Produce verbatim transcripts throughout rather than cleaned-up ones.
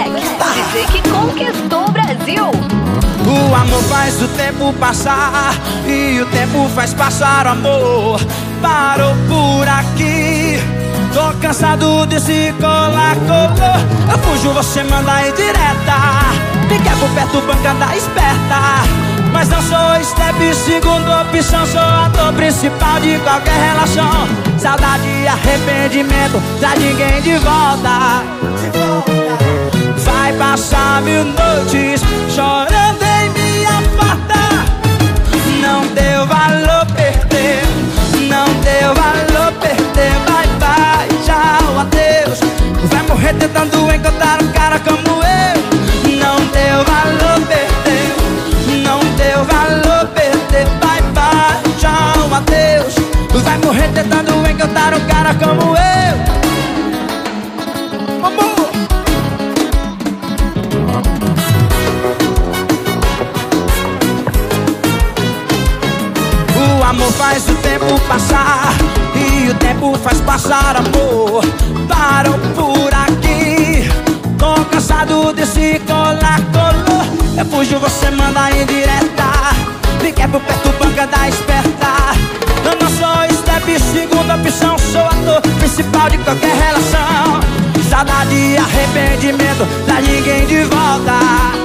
Black, D J que conquistou o Brasil. O amor faz o tempo passar e o tempo faz passar o amor. Parou por aqui, tô cansado desse colar-color. Eu fujo, você manda indireta, me quer por perto, bancada esperta. Mas não sou step, segunda opção, sou ator principal de qualquer relação. Saudade e arrependimento, traz ninguém de volta. Vai passar mil noites chorando em minha porta. Não deu valor, perdeu. Não deu valor, perdeu. Bye, bye, tchau, adeus. Vai morrer tentando encontrar um cara como eu. Não deu valor, perdeu. Não deu valor, perdeu. Bye, bye, tchau, adeus. Vai morrer tentando encontrar um cara como eu. Amor. O amor faz o tempo passar e o tempo faz passar amor. Parou por aqui, tô cansado desse colar-color. Eu fujo, você manda indireta, me quer por perto, banca da esperta. Eu não sou step, segunda opção, sou ator principal de qualquer relação. Saudade e arrependimento, dá ninguém de volta.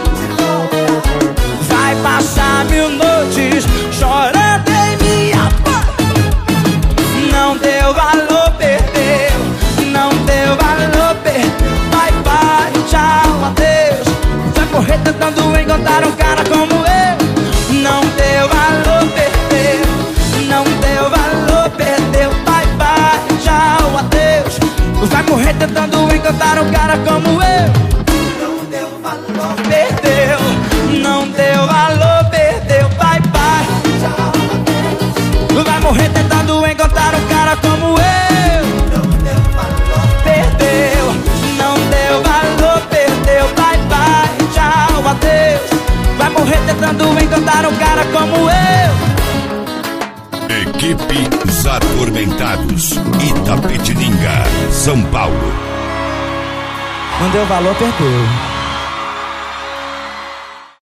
Vai passar mil noites chorando em minha porta. Não deu valor, perdeu. Não deu valor, perdeu. Bye, bye, tchau, adeus. Vai morrer tentando encontrar um cara como eu. Não deu valor, perdeu. Não deu valor, perdeu. Bye, bye, tchau, adeus. Vai morrer tentando encontrar um cara como eu. Não deu valor, perdeu. Não deu valor, perdeu. Bye, bye, tchau, adeus. Vai morrer tentando encontrar um cara como eu. Não deu valor, perdeu. Não deu valor, perdeu. Bye, bye, tchau, adeus. Vai morrer tentando encontrar um cara como eu. Equipe Os Atormentados, Itapetininga, São Paulo. Não deu valor, perdeu.